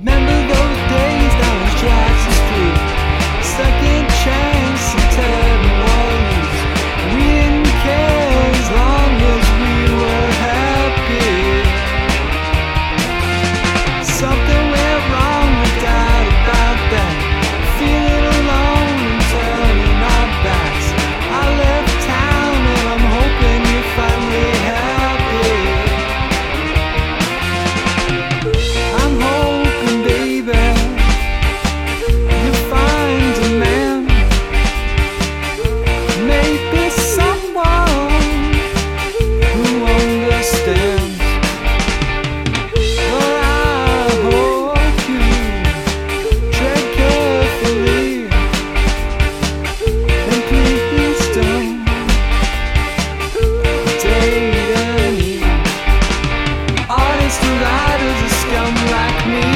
Remember those days down Jackson Street, second chance and terrible worries. We didn't care as long as we were happy. Something went wrong, no doubt about that. Feeling alone and turning our backs. I left town and I'm hoping you're finally happy. I'm hoping, baby, you find a man, maybe someone who understands. But I hope you tread carefully, and please don't date any artists or writers or scum like me.